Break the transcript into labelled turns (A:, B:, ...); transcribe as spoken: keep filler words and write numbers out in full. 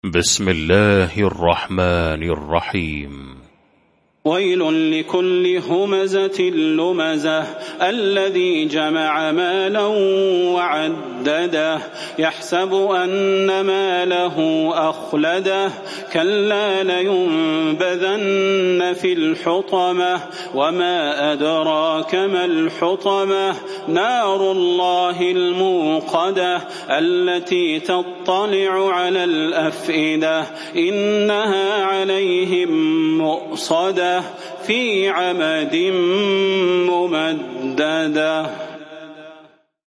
A: بسم الله الرحمن الرحيم.
B: ويل لكل همزة لمزة الذي جمع مالا وعدده يحسب أن ماله أخلده كلا لينبذن في الحطمة وما أدراك ما الحطمة نار الله الموقدة التي تطلع على الأفئدة إنها عليهم مؤصدة في عمد ممددة.